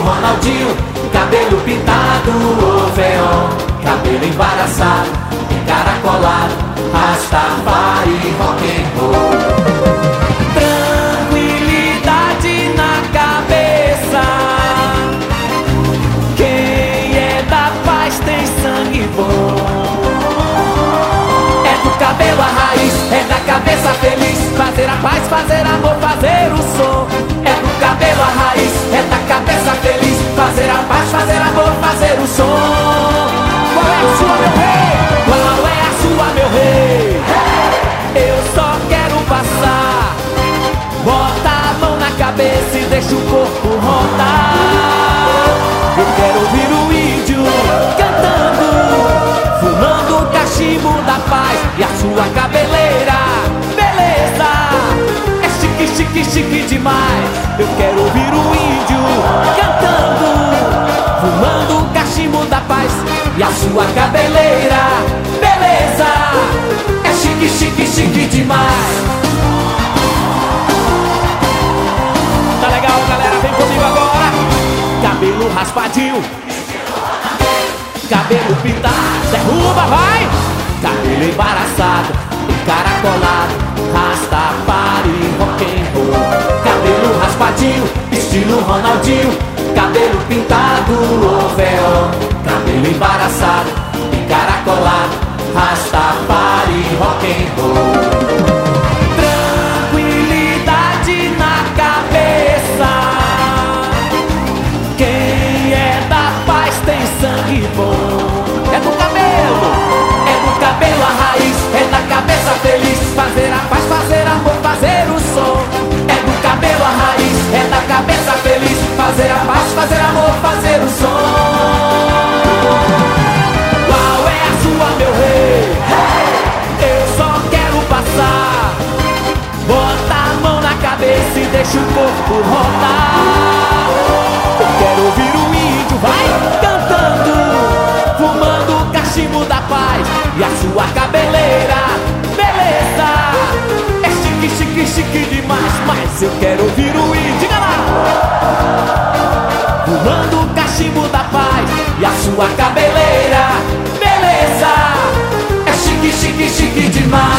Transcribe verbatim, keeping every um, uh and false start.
Ronaldinho, cabelo pintado, Orfeon, cabelo embaraçado, encaracolado, Rastafari, rock and roll. Tranquilidade na cabeça, quem é da paz tem sangue bom. É do cabelo a raiz, é da cabeça feliz, fazer a paz, fazer amor, fazer o som. É do cabelo a raiz, é da cabeça feliz, fazer a paz, fazer amor, fazer o som. Qual é a sua, meu rei? Qual é a sua, meu rei? Eu só quero passar, bota a mão na cabeça e deixa o corpo rodar. Eu quero ouvir o índio cantando, fumando o cachimbo da paz e a sua cabeleira, beleza, é chique, chique, chique demais. Eu quero ouvir o índio cantando, fumando o cachimbo da paz e a sua cabeleira, beleza, é chique, chique, chique demais. Tá legal, galera? Vem comigo agora. Cabelo raspadinho, cabelo pintado, derruba, vai! Cabelo embaraçado, encaracolado, Rastafari, rock and roll. Cabelo raspadinho, estilo Ronaldinho, cabelo pintado, Orfeon, cabelo embaraçado, encaracolado, Rastafari, rock and roll. Tranquilidade na cabeça, quem é da paz tem sangue bom. É do cabelo, é do cabelo a raiz, é da cabeça feliz, fazer a paz, fazer amor, fazer o som. É do cabelo a raiz, é da cabeça feliz, fazer a paz, fazer amor, fazer o som. Qual é a sua, meu rei? Eu só quero passar, bota a mão na cabeça e deixa o corpo rodar. Eu quero ouvir o índio, vai cantando, fumando o cachimbo da paz e a sua cabeleira, beleza, é chique, chique, chique demais. Mas eu quero ouvir o índio, diga lá, fumando o cachimbo da paz e a sua cabeleira, beleza, é chique, chique, chique demais.